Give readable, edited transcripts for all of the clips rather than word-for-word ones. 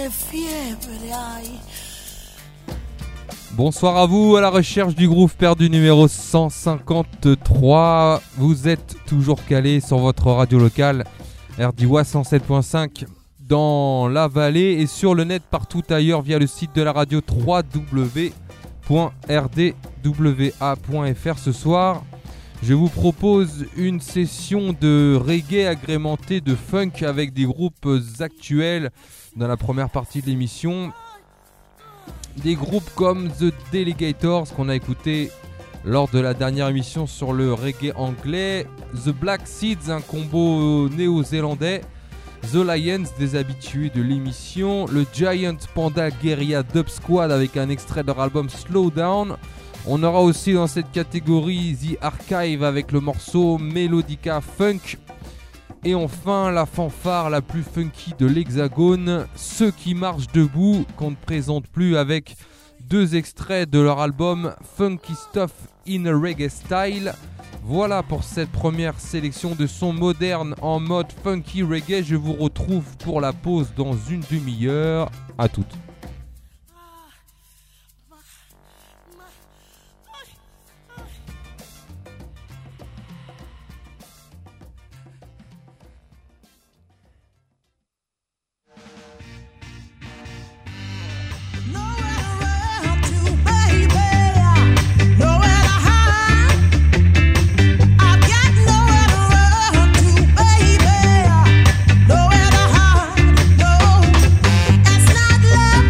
Bonsoir à vous, à la recherche du groove perdu numéro 153. Vous êtes toujours calé sur votre radio locale RDWA 107.5 dans la vallée et sur le net partout ailleurs via le site de la radio www.rdwa.fr. Ce soir, je vous propose une session de reggae agrémentée de funk avec des groupes actuels dans la première partie de l'émission. Des groupes comme The Delegators qu'on a écouté lors de la dernière émission sur le reggae anglais, The Black Seeds, un combo néo-zélandais, The Lions, des habitués de l'émission, le Giant Panda Guerilla Dub Squad avec un extrait de leur album Slow Down. On aura aussi dans cette catégorie The Archive avec le morceau Melodica Funk. Et enfin, la fanfare la plus funky de l'Hexagone, Ceux qui marchent debout, qu'on ne présente plus avec deux extraits de leur album Funky Stuff in a Reggae Style. Voilà pour cette première sélection de sons modernes en mode funky reggae. Je vous retrouve pour la pause dans une demi-heure. À toutes. Love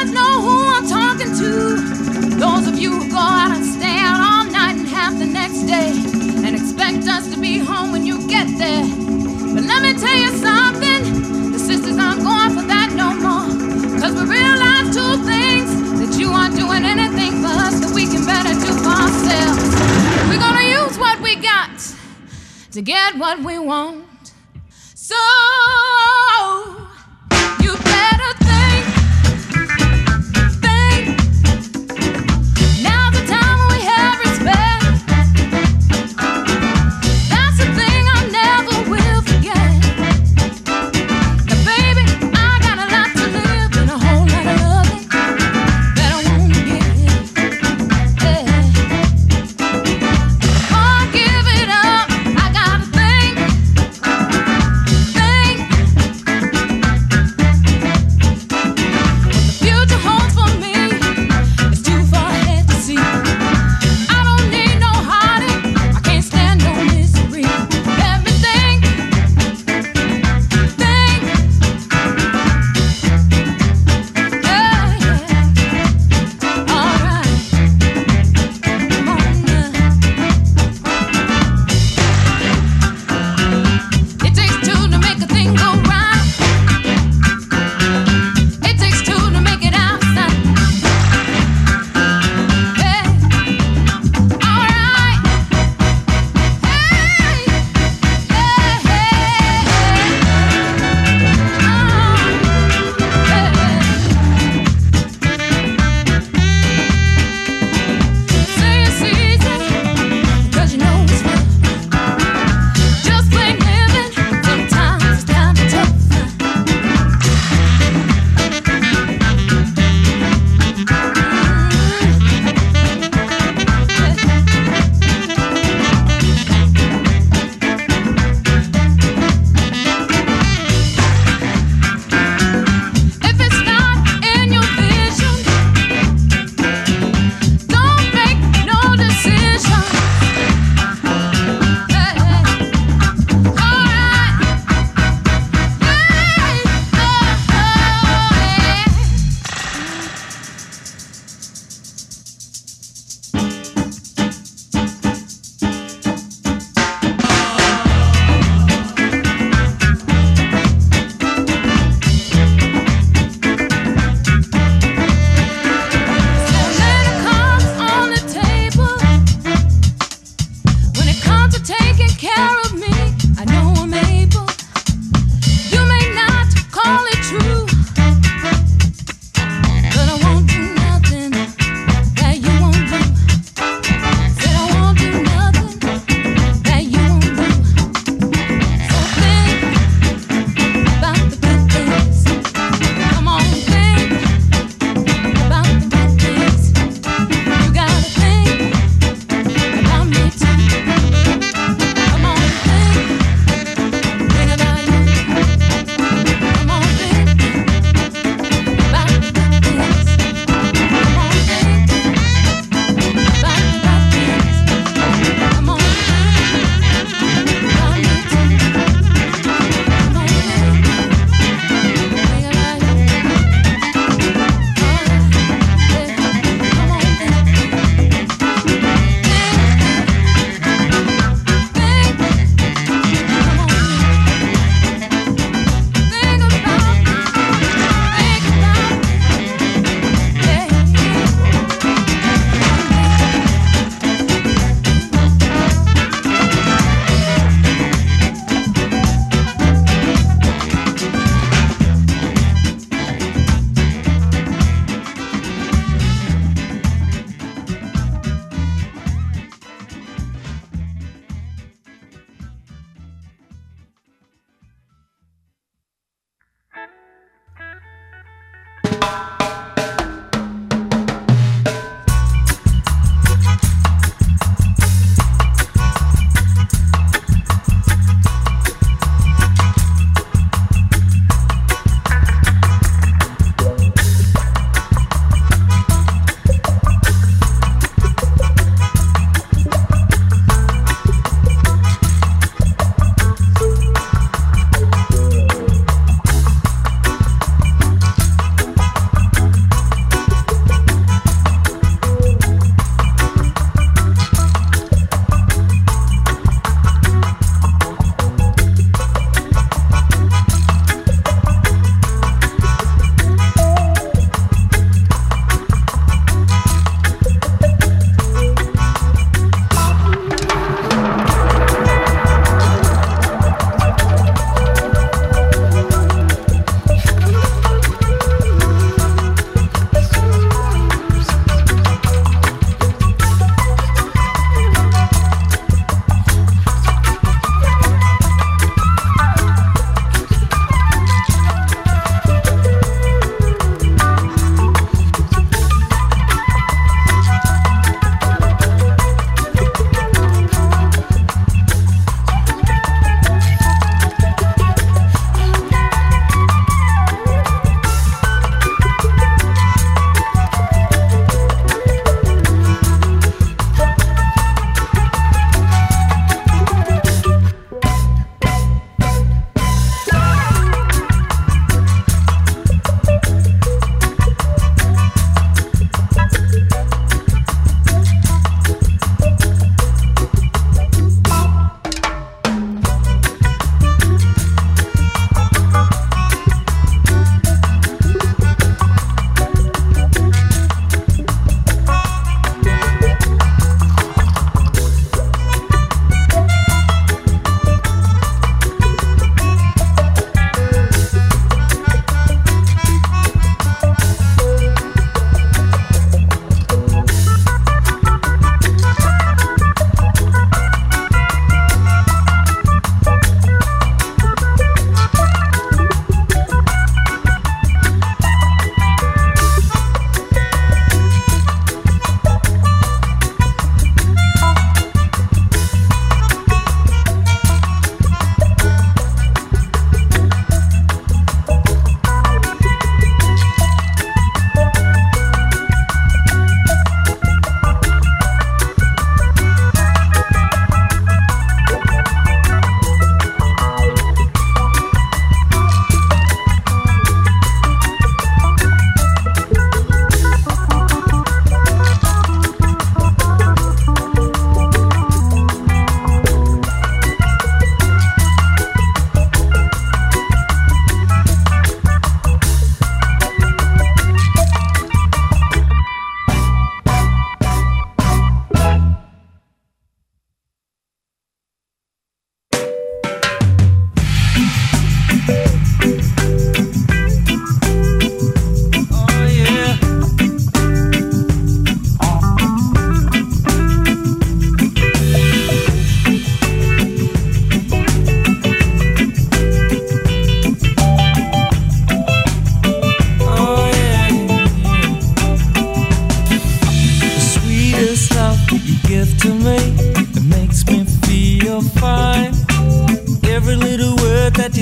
guys know who I'm talking to. Those of you who go out and stay out all night and half the next day and expect us to be home when you get there. But let me tell you something, the sisters aren't going for that no more. Cause we realize two things, that you aren't doing anything for us that we can better do for ourselves. We're gonna use what we got to get what we want. So you better think. Now's the time when we have respect. That's the thing I never will forget. Now baby, I got a lot to live and a whole lot of loving that I wanna give. Yeah. Before I give it up, I gotta think.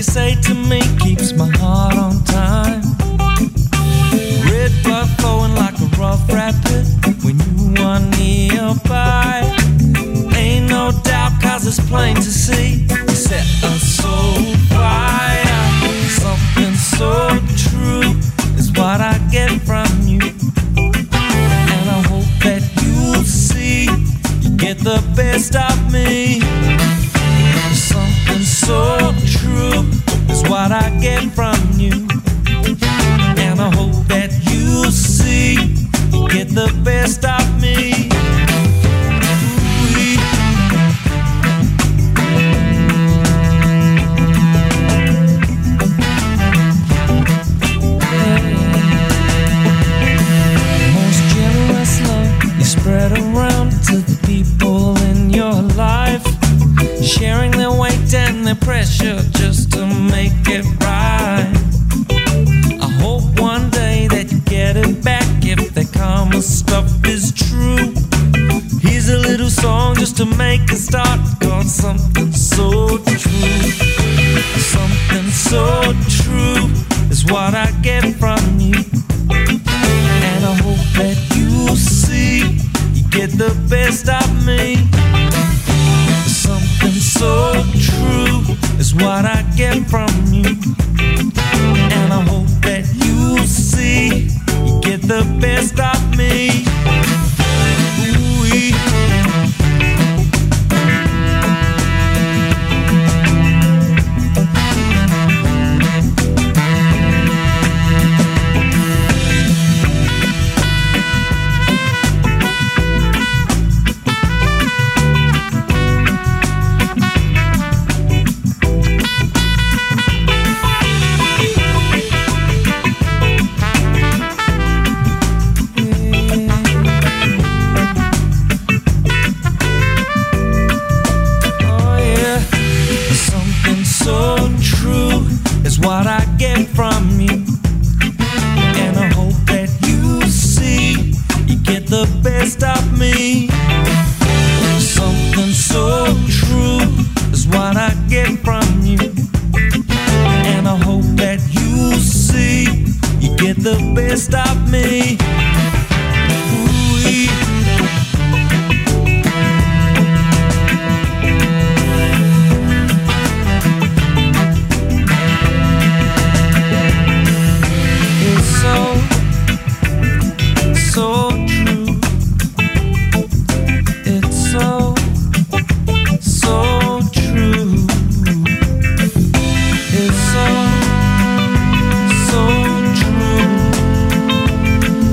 you say to me keeps my heart on time. Red blood flowing like a rough rapid when you are nearby. Ain't no doubt, cause it's plain to see you set us so fire. Something so true is what I get from you, and I hope that you'll see you get the best of me. Something so true is what I get from you, and I hope that you'll see you get the best of me. Spread around to the people in your life, sharing their weight and their pressure just to make it right. I hope one day that you get it back if that karma stuff is true. Here's a little song just to make a start, called Something So True. Something so true is what I get from you, and I hope that you'll see get the best of me. Something so true is what I get from you, and I hope that you'll see you get the best of me. Ooh-wee. What I get from you, and I hope that you see you get the best of me. Something so true is what I get from you, and I hope that you see you get the best of me. Ooh-wee. So true. It's so true. It's so true.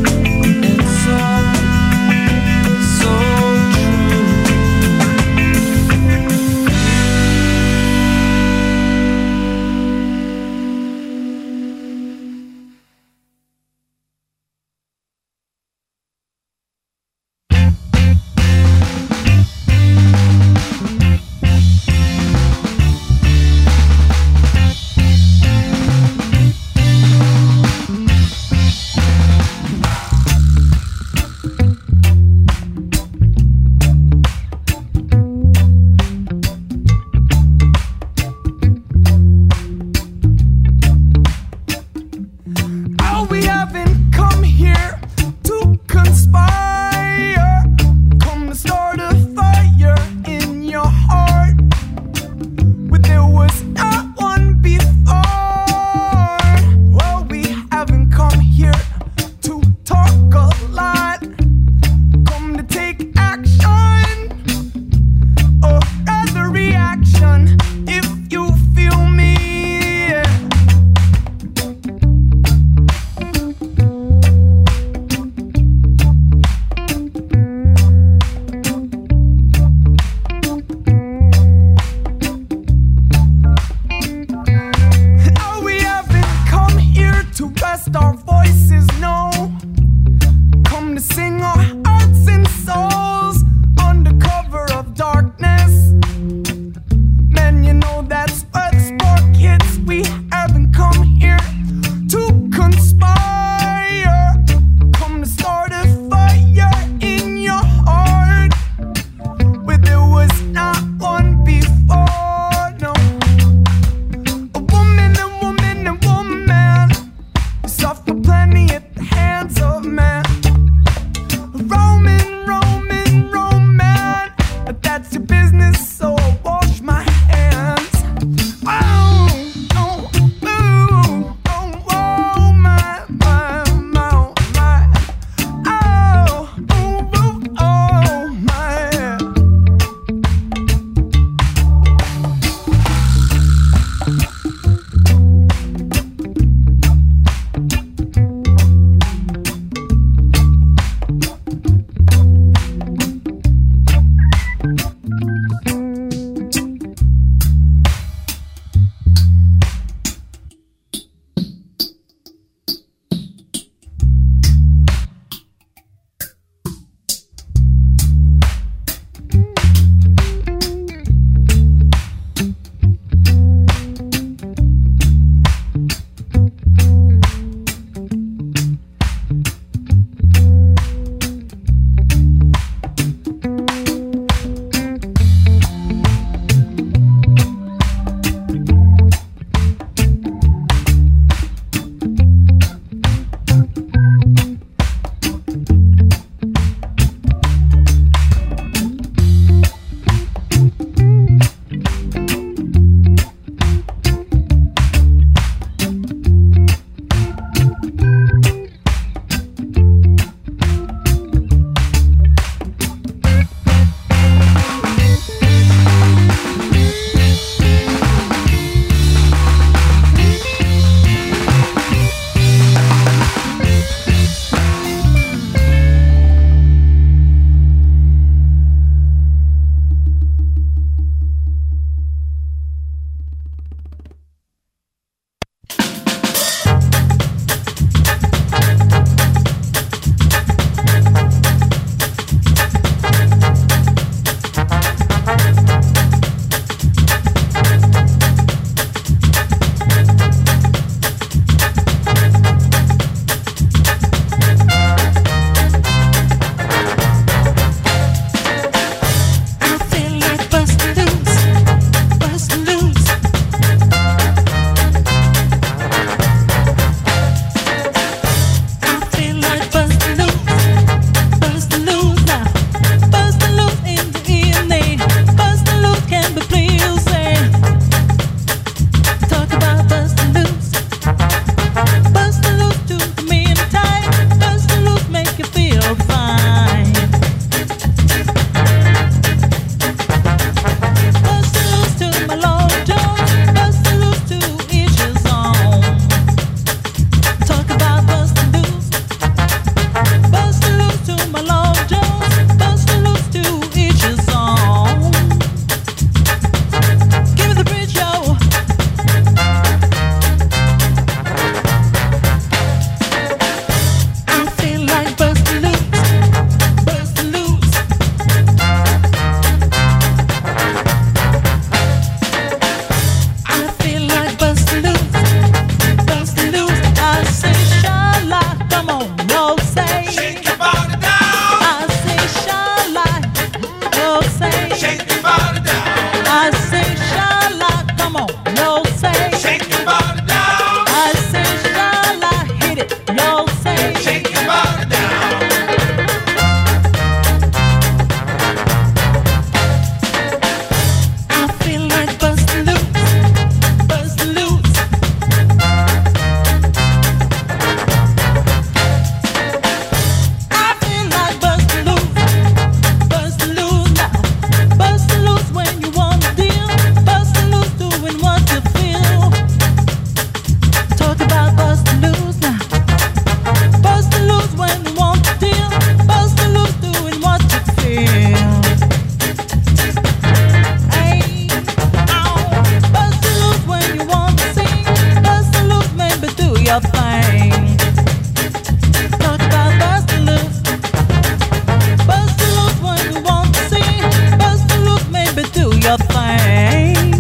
a thing.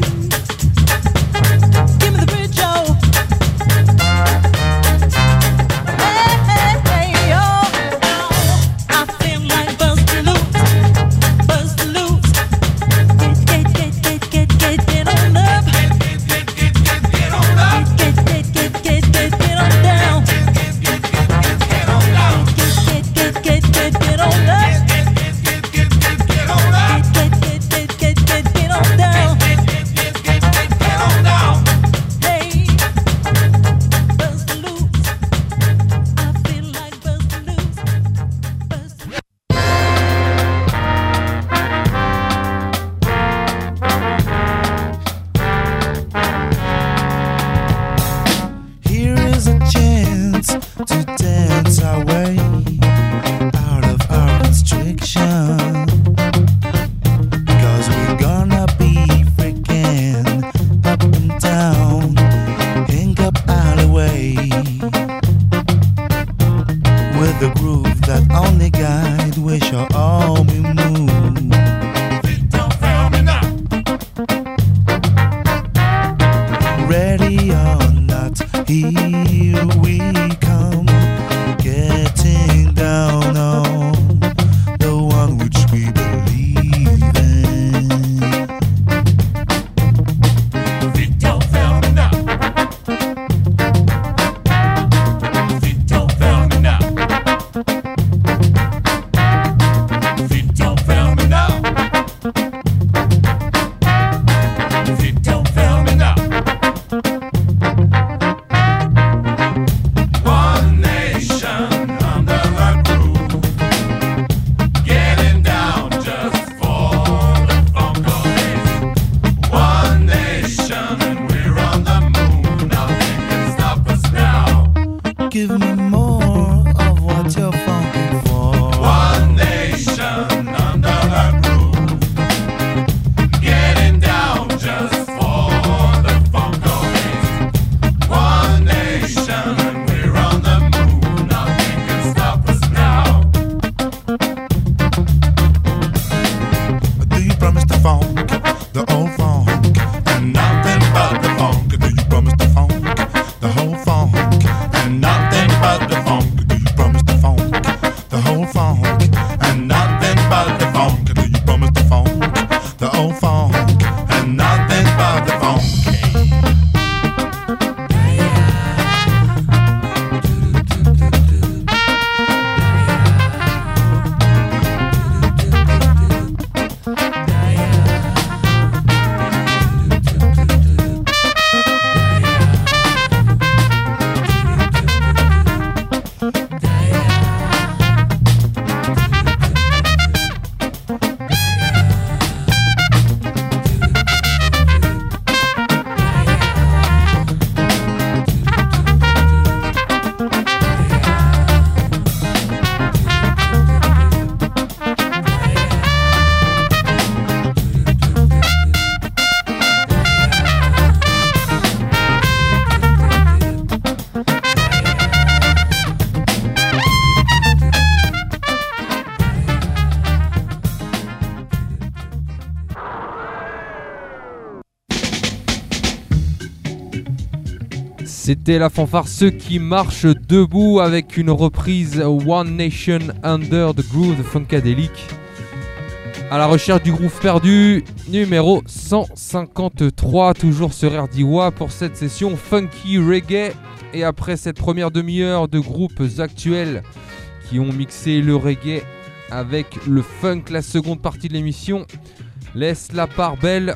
Give me the bridge, Joe. Hey, hey, hey, oh, I feel like bustin' loose, bustin' loose. Get on up. Get on up. Get on down. Get on down. Get on up. Get on up. Get on down. Get on down. Hey, bust loose. I feel like bust loose. Bust loose. Here is a chance to dance our way out of our constriction. Cause we're gonna be freaking up and down, hang-up alleyway, with a groove that only guide we shall all be moved. Ready or not, here we come, getting down on the one which we believe in. Vito Fermina. Vito Fermina. Vito Fermina. Vito Fermina. One nation under the groove, getting down just for the funk of it. One nation and we're on the moon, nothing can stop us now. Give me more of what you're funky for. One nation under the groove, getting down just for the funk of it. One nation and we're on the moon, nothing can stop us now. Do you promise the funk, the old funk, and nothing but the funk? Do you promise the funk, the whole funk, and nothing but the funk? Do you promise the funk, the whole funk, and nothing but the funk? Do you promise the funk, the old funk, and nothing but the funk? C'était la fanfare Ceux qui marchent debout avec une reprise One Nation Under the Groove de Funkadelic. À la recherche du groove perdu, numéro 153, toujours sur RDWA pour cette session Funky Reggae. Et après cette première demi-heure de groupes actuels qui ont mixé le reggae avec le funk, la seconde partie de l'émission laisse la part belle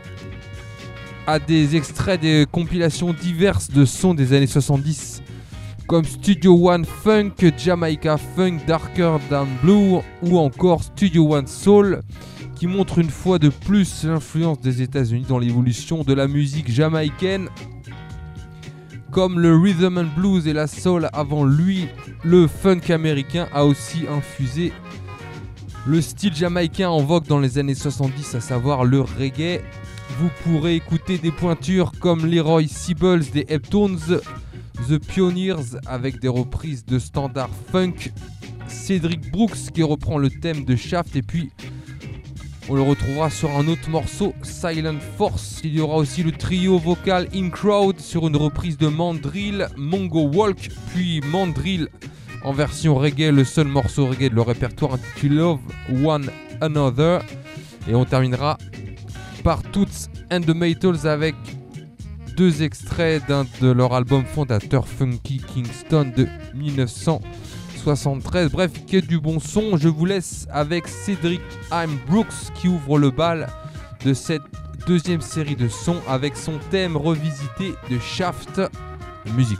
à des extraits des compilations diverses de sons des années 70 comme Studio One Funk, Jamaica Funk, Darker Than Blue ou encore Studio One Soul, qui montrent une fois de plus l'influence des États-Unis dans l'évolution de la musique jamaïcaine. Comme le rhythm and blues et la soul avant lui, le funk américain a aussi infusé le style jamaïcain en vogue dans les années 70, à savoir le reggae. Vous pourrez écouter des pointures comme Leroy Sibbles des Heptones, The Pioneers avec des reprises de standards funk, Cedric Brooks qui reprend le thème de Shaft, et puis On le retrouvera sur un autre morceau, Silent Force. Il y aura aussi le trio vocal In Crowd sur une reprise de Mandrill, Mongo Walk, puis Mandrill en version reggae, le seul morceau reggae de leur répertoire intitulé Love One Another. Et on terminera par Toots and the Maytals avec 2 extraits d'un de leur album fondateur Funky Kingston de 1973. Bref, que du bon son. Je vous laisse avec Cedric I'm Brooks qui ouvre le bal de cette deuxième série de sons avec son thème revisité de Shaft. Musique.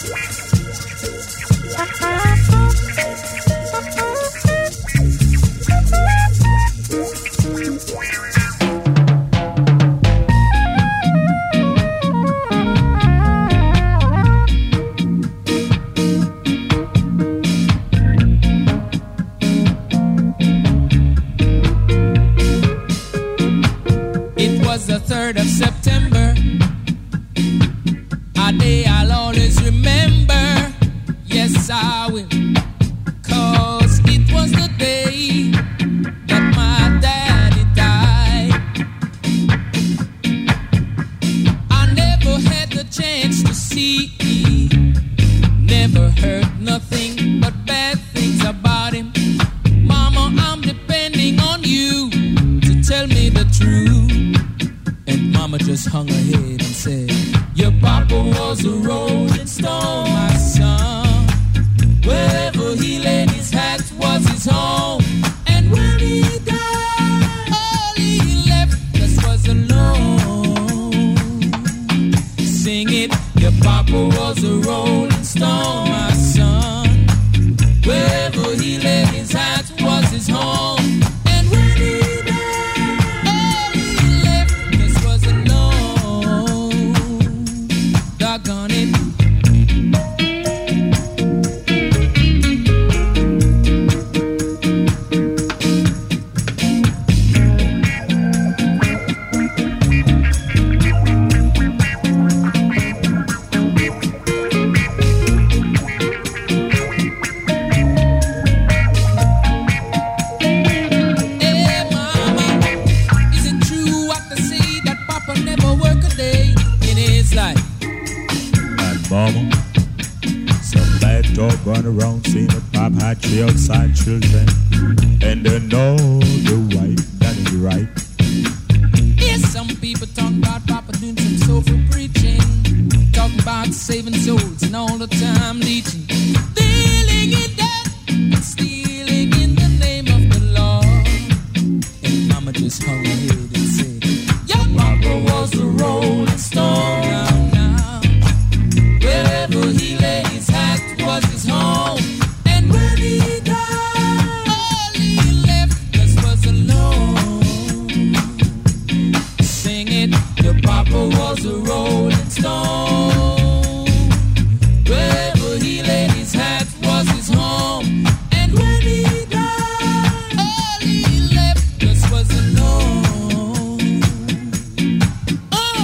It was the 3rd of September, a day I'll always remember. Yes, I will, 'cause it was the day that my daddy died. I never had the chance to see, never heard nothing but bad things about him. Mama, I'm depending on you to tell me the truth. And Mama just hung her head and said, your papa was a rolling stone, my son. Wherever he laid his hat was his home. And when he died, all he left us was alone. Sing it, your papa was a rolling stone, my son. Wherever he laid his hat was his home. And when he died, all he left us was alone. Doggone it. Hey mama, is it true what they say that Papa never work a day in his life? And mama, some bad dog run around saying that Pop had 3 outside children, and they know the wife that is right. Yes, some people talk about Papa doing some soulful preaching, talking about saving souls and all the time leeching, dealing in debt and stealing in the name of the Lord. And Mama just hung her head and said, your Papa was a rolling stone. Now, wherever he laid his hat was his home. And when he died, all he left us was alone. Sing it, your Papa was a rolling stone. Wherever he laid his hat was his home. And when he died, all he left us was alone. Oh!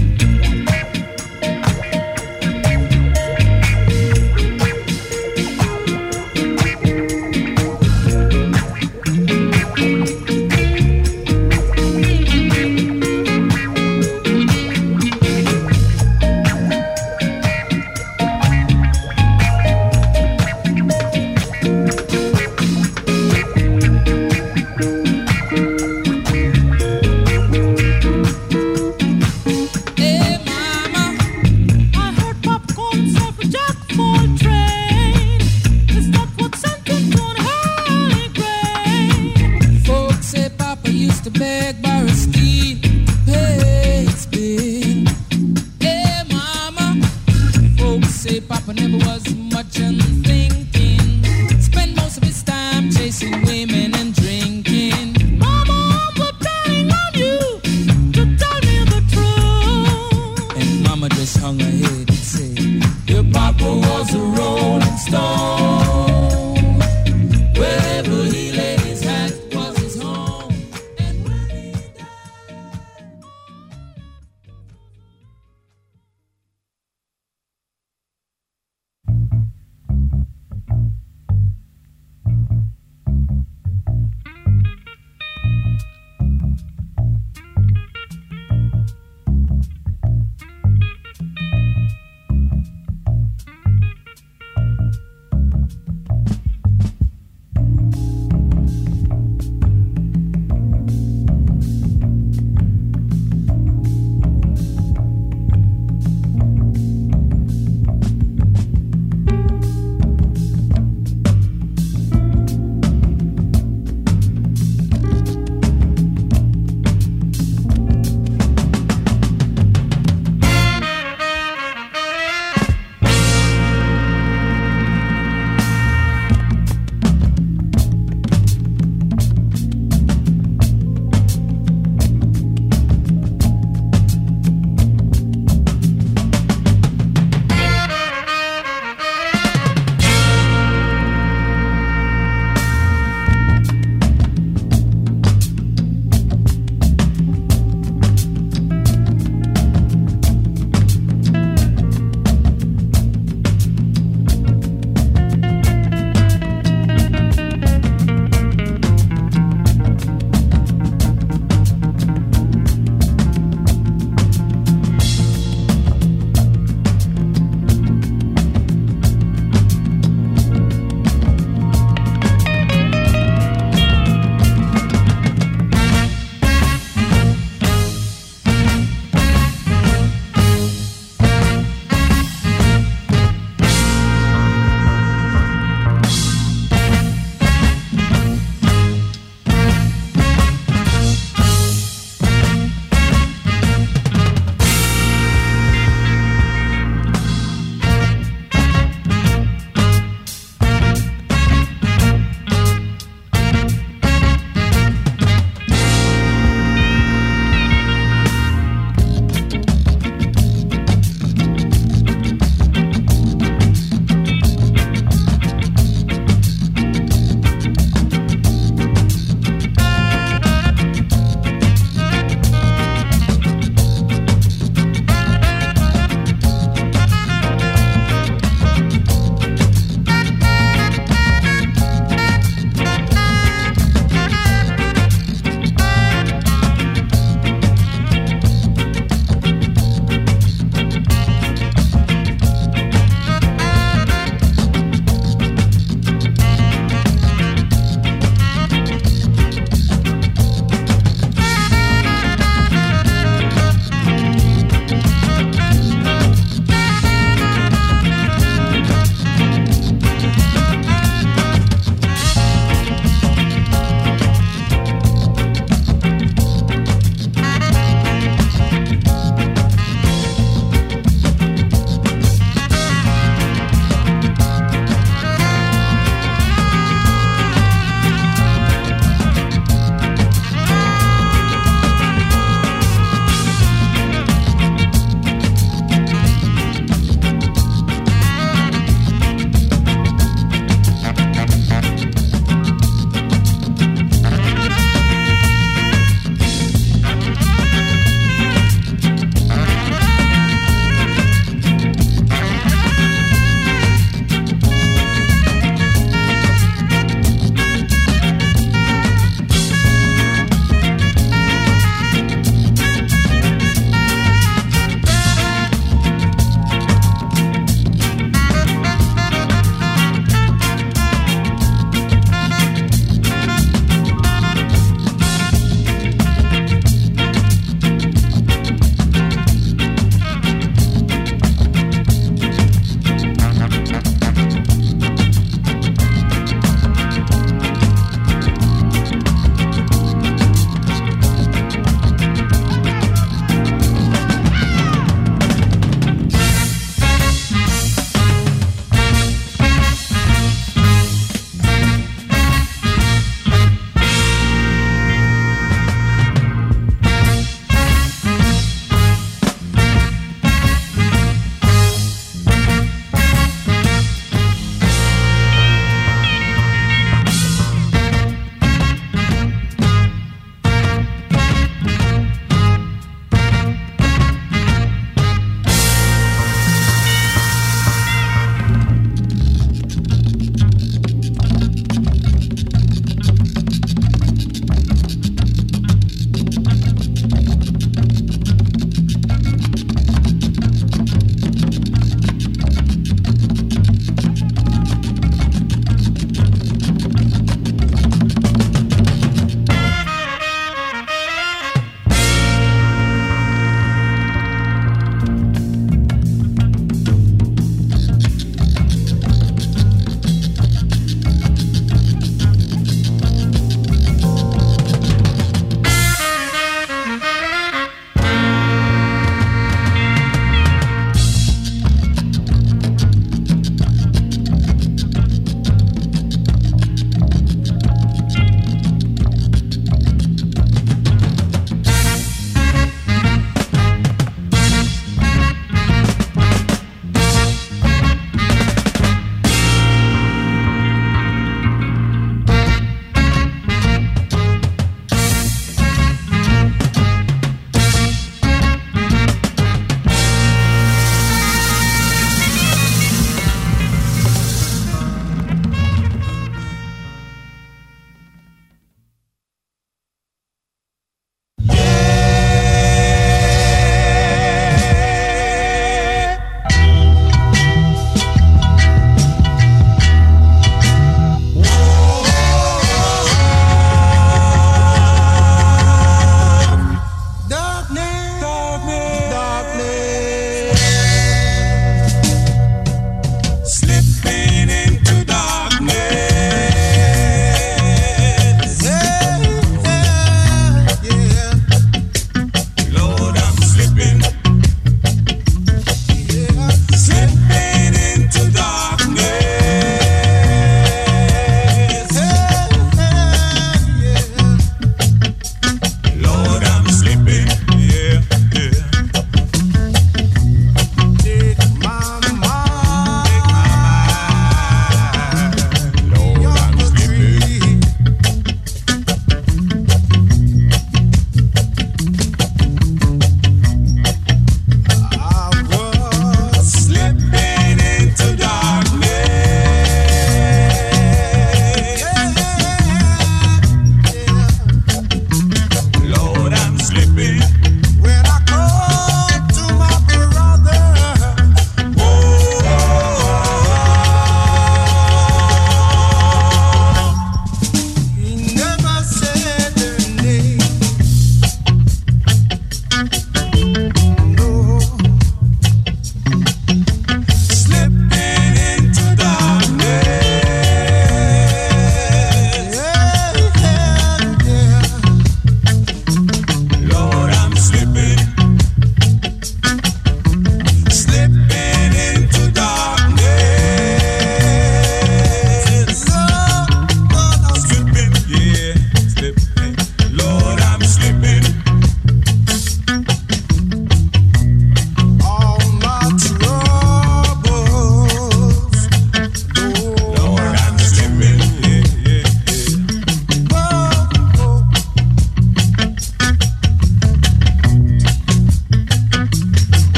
Hey mama, I heard popcorn off a Jack Fall train. Is that what sent him to an early grave? folks say Papa used to beg Baristine to pay his bill. Hey mama, folks say Papa never was much unthinking. Spent most of his time chasing women and drinking. Mama, I'm depending on you to tell me the truth. And Mama just hung her head and said, your Papa was a rolling stone. Wherever he laid his hat was his home. And when he died,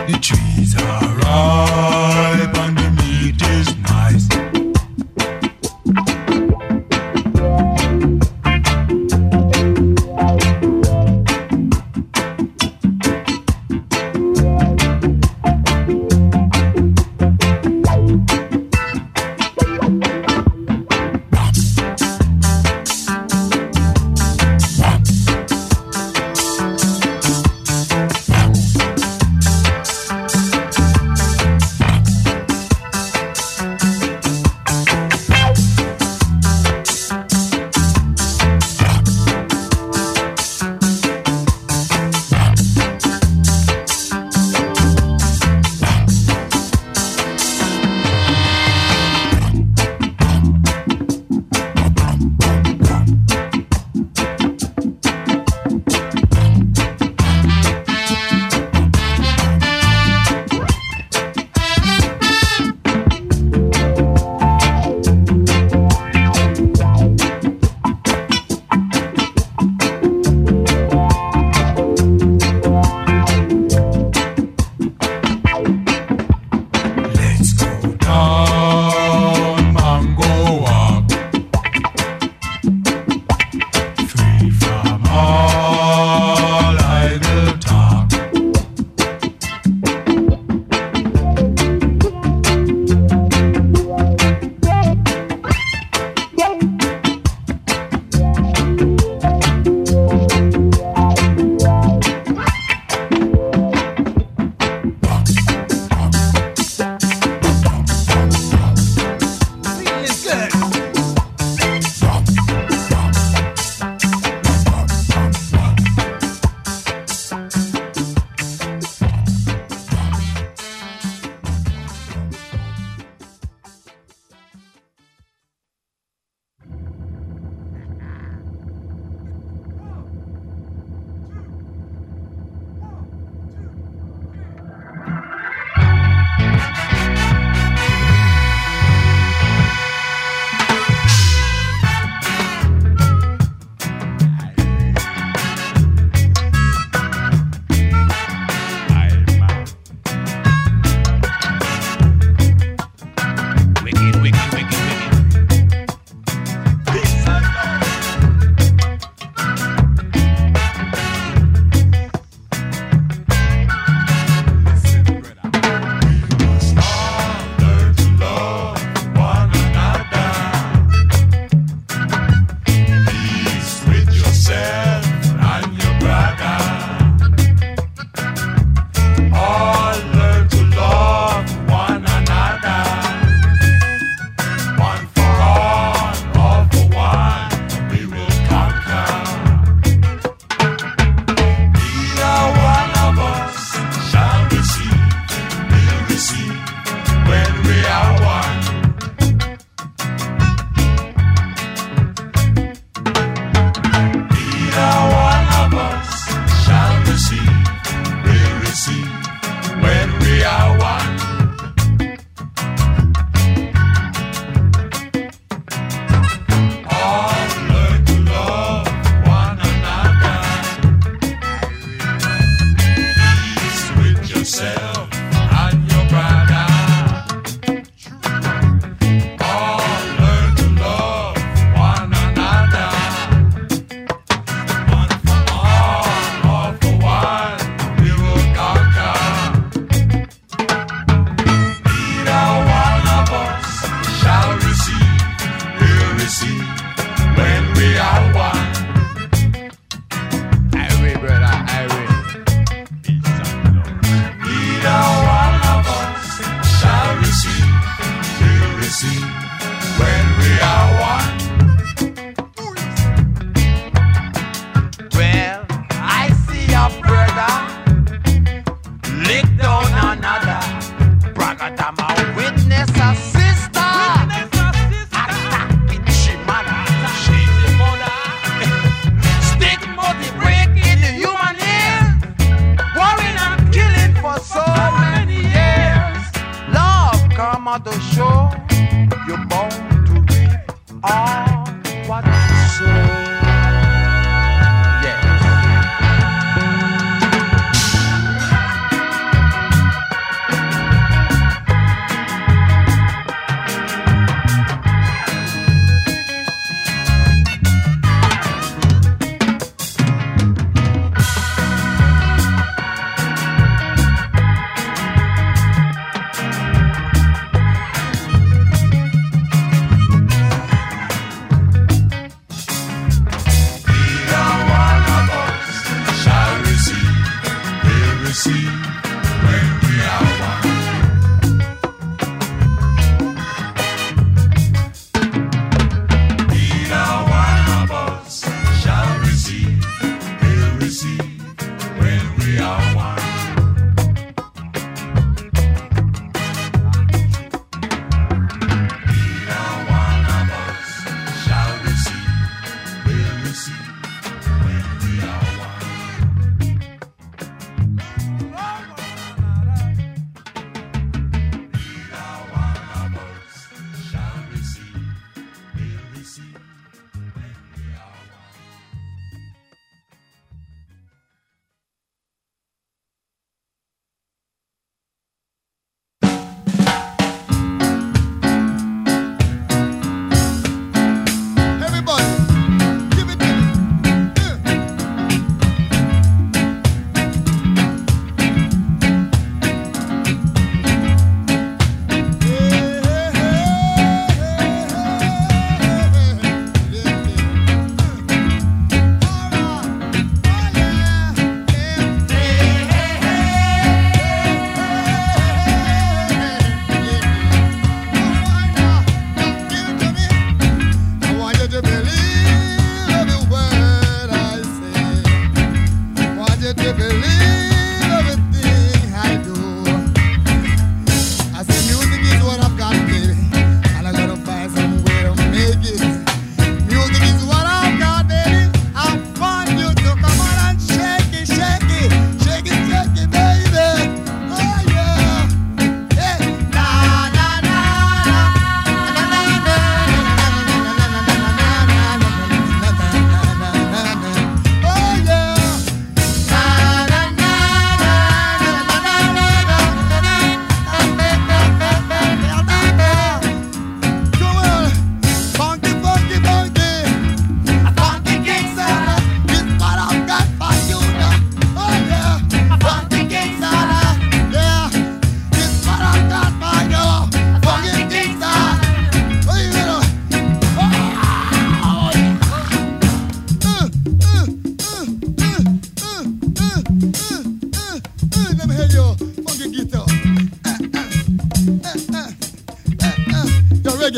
The trees are ripe and the meat is nice.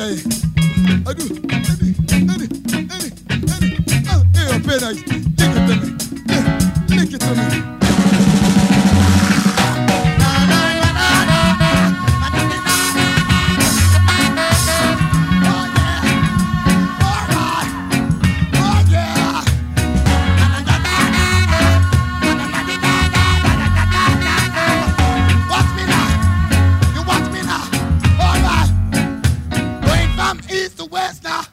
yeah. I do. Hey, you're very nice. Lick it to me. Yeah, lick it to me. East to west now.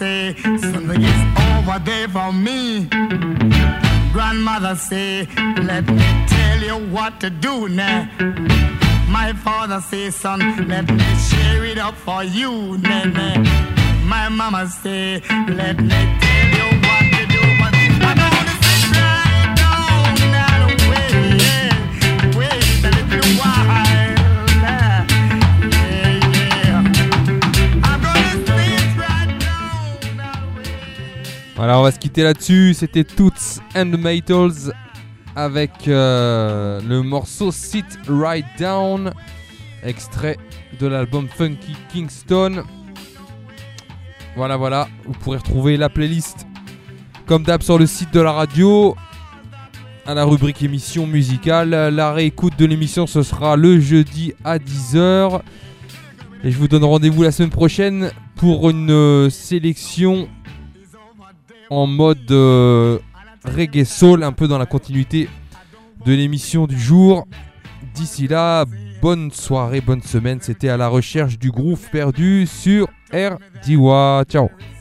say, something is over there for me. Grandmother say, let me tell you what to do now. My father say, son, let me share it up for you, nene. My mama say, let me tell you what to do, but I'm gonna sit right down that way, yeah. Wait a little while, yeah. I'm gonna sit right down that way. Voilà, on va se quitter là-dessus. C'était Toots and the Maytals avec le morceau Sit Right Down, extrait de l'album Funky Kingston. Voilà, vous pourrez retrouver la playlist comme d'hab sur le site de la radio, à la rubrique émission musicale. La réécoute de l'émission, ce sera le jeudi à 10h. Et je vous donne rendez-vous la semaine prochaine pour une sélection en mode reggae soul, un peu dans la continuité de l'émission du jour. D'ici là, bonne soirée, bonne semaine. C'était À la recherche du groove perdu sur RDIWA. Ciao.